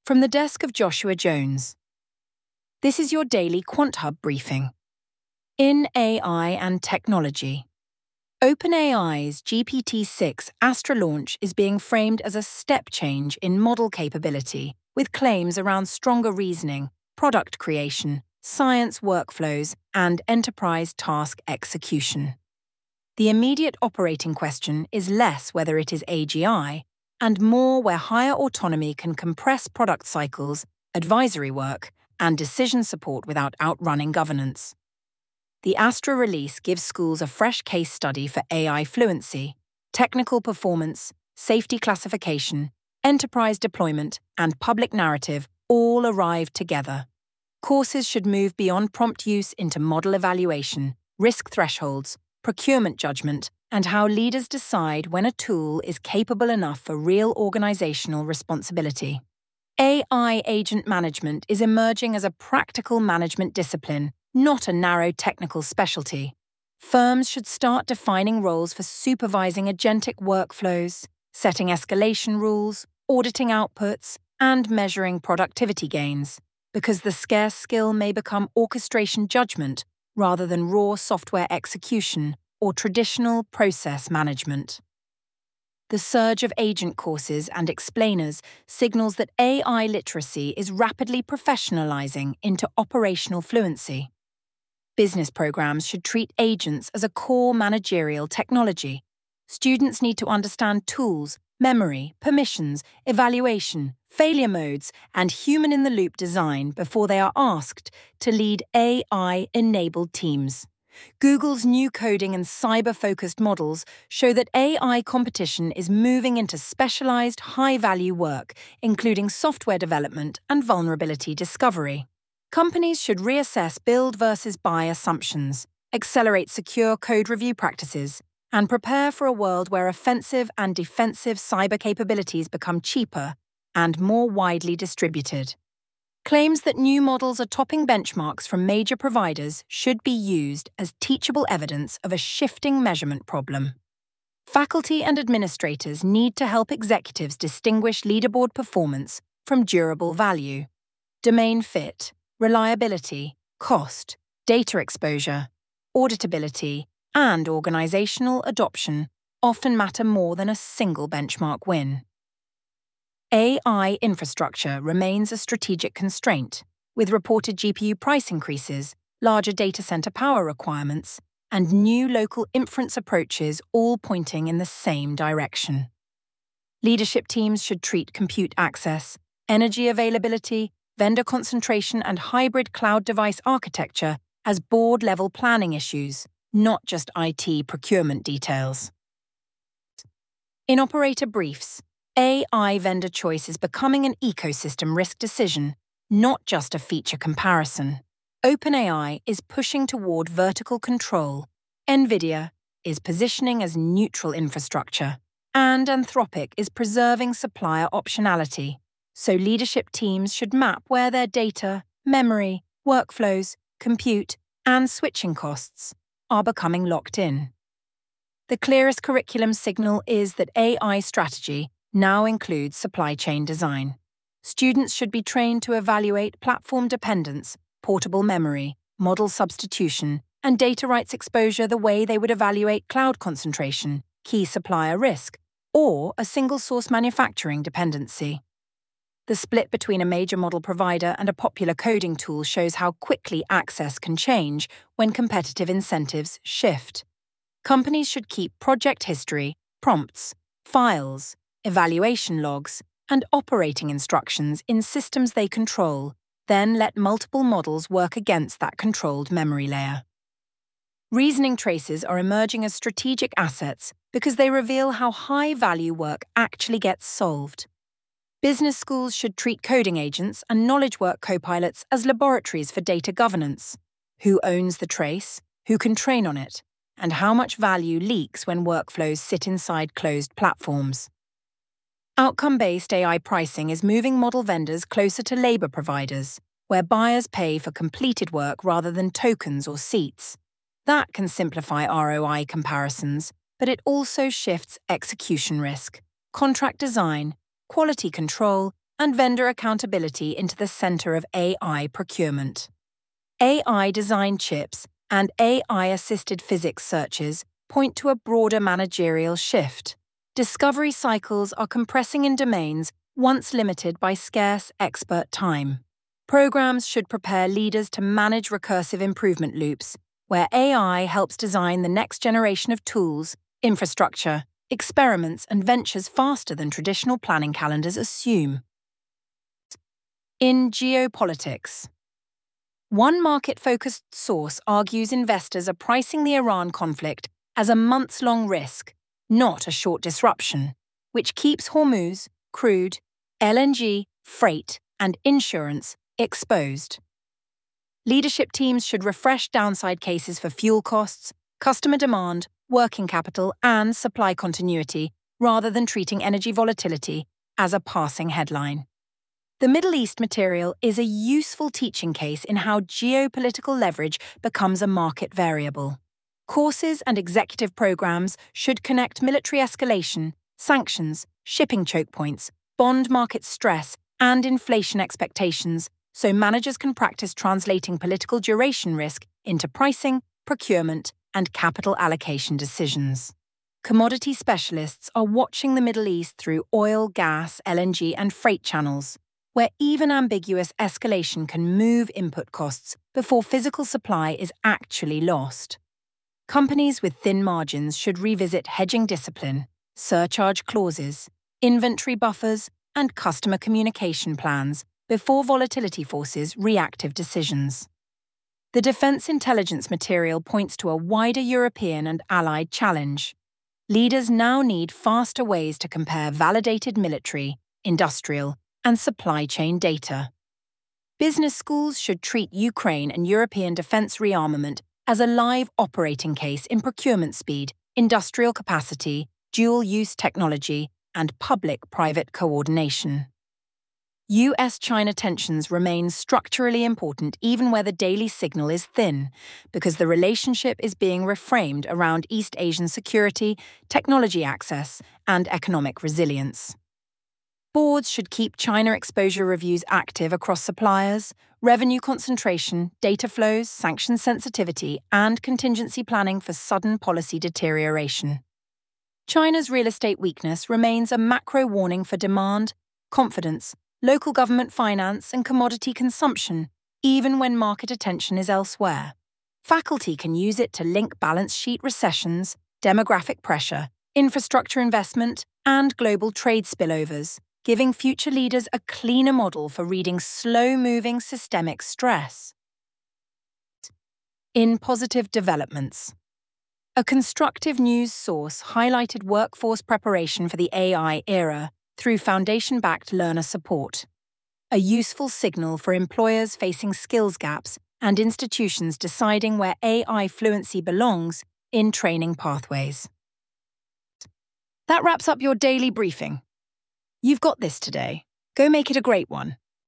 From the desk of Joshua Jones. This is your daily QuantHub briefing. In AI and technology. OpenAI's GPT-6 Astra launch is being framed as a step change in model capability, with claims around stronger reasoning, product creation, science workflows, and enterprise task execution. The immediate operating question is less whether it is AGI, and more where higher autonomy can compress product cycles, advisory work, and decision support without outrunning governance. The Astra release gives schools a fresh case study for AI fluency, technical performance, safety classification, enterprise deployment, and public narrative all arrived together. Courses should move beyond prompt use into model evaluation, risk thresholds, procurement judgment, and how leaders decide when a tool is capable enough for real organizational responsibility. AI agent management is emerging as a practical management discipline, not a narrow technical specialty. Firms should start defining roles for supervising agentic workflows, setting escalation rules, auditing outputs, and measuring productivity gains, because the scarce skill may become orchestration judgment rather than raw software execution or traditional process management. The surge of agent courses and explainers signals that AI literacy is rapidly professionalizing into operational fluency. Business programs should treat agents as a core managerial technology. Students need to understand tools, memory, permissions, evaluation, failure modes, and human-in-the-loop design before they are asked to lead AI-enabled teams. Google's new coding and cyber-focused models show that AI competition is moving into specialized, high-value work, including software development and vulnerability discovery. Companies should reassess build versus buy assumptions, accelerate secure code review practices, and prepare for a world where offensive and defensive cyber capabilities become cheaper and more widely distributed. Claims that new models are topping benchmarks from major providers should be used as teachable evidence of a shifting measurement problem. Faculty and administrators need to help executives distinguish leaderboard performance from durable value. Domain fit, reliability, cost, data exposure, auditability, and organizational adoption often matter more than a single benchmark win. AI infrastructure remains a strategic constraint, with reported GPU price increases, larger data center power requirements, and new local inference approaches all pointing in the same direction. Leadership teams should treat compute access, energy availability, vendor concentration, and hybrid cloud device architecture as board-level planning issues, not just IT procurement details. In operator briefs, AI vendor choice is becoming an ecosystem risk decision, not just a feature comparison. OpenAI is pushing toward vertical control, NVIDIA is positioning as neutral infrastructure, and Anthropic is preserving supplier optionality. So leadership teams should map where their data, memory, workflows, compute, and switching costs are becoming locked in. The clearest curriculum signal is that AI strategy now includes supply chain design. Students should be trained to evaluate platform dependence, portable memory, model substitution, and data rights exposure the way they would evaluate cloud concentration, key supplier risk, or a single-source manufacturing dependency. The split between a major model provider and a popular coding tool shows how quickly access can change when competitive incentives shift. Companies should keep project history, prompts, files, evaluation logs, and operating instructions in systems they control, then let multiple models work against that controlled memory layer. Reasoning traces are emerging as strategic assets because they reveal how high-value work actually gets solved. Business schools should treat coding agents and knowledge work copilots as laboratories for data governance. Who owns the trace, who can train on it, and how much value leaks when workflows sit inside closed platforms. Outcome-based AI pricing is moving model vendors closer to labor providers, where buyers pay for completed work rather than tokens or seats. That can simplify ROI comparisons, but it also shifts execution risk, contract design, quality control, and vendor accountability into the center of AI procurement. AI-designed chips and AI-assisted physics searches point to a broader managerial shift. Discovery cycles are compressing in domains once limited by scarce expert time. Programs should prepare leaders to manage recursive improvement loops, where AI helps design the next generation of tools, infrastructure, experiments, and ventures faster than traditional planning calendars assume. In geopolitics, one market-focused source argues investors are pricing the Iran conflict as a months-long risk, not a short disruption, which keeps Hormuz, crude, LNG, freight, and insurance exposed. Leadership teams should refresh downside cases for fuel costs, customer demand, working capital, and supply continuity, rather than treating energy volatility as a passing headline. The Middle East material is a useful teaching case in how geopolitical leverage becomes a market variable. Courses and executive programs should connect military escalation, sanctions, shipping choke points, bond market stress, and inflation expectations, so managers can practice translating political duration risk into pricing, procurement, and capital allocation decisions. Commodity specialists are watching the Middle East through oil, gas, LNG, and freight channels, where even ambiguous escalation can move input costs before physical supply is actually lost. Companies with thin margins should revisit hedging discipline, surcharge clauses, inventory buffers, and customer communication plans before volatility forces reactive decisions. The defense intelligence material points to a wider European and allied challenge. Leaders now need faster ways to compare validated military, industrial, and supply chain data. Business schools should treat Ukraine and European defense rearmament as a live operating case in procurement speed, industrial capacity, dual-use technology, and public-private coordination. US-China tensions remain structurally important even where the daily signal is thin, because the relationship is being reframed around East Asian security, technology access, and economic resilience. Boards should keep China exposure reviews active across suppliers, revenue concentration, data flows, sanction sensitivity, and contingency planning for sudden policy deterioration. China's real estate weakness remains a macro warning for demand, confidence, local government finance, and commodity consumption, even when market attention is elsewhere. Faculty can use it to link balance sheet recessions, demographic pressure, infrastructure investment, and global trade spillovers, giving future leaders a cleaner model for reading slow-moving systemic stress. In positive developments, a constructive news source highlighted workforce preparation for the AI era through foundation-backed learner support, a useful signal for employers facing skills gaps and institutions deciding where AI fluency belongs in training pathways. That wraps up your daily briefing. You've got this today. Go make it a great one.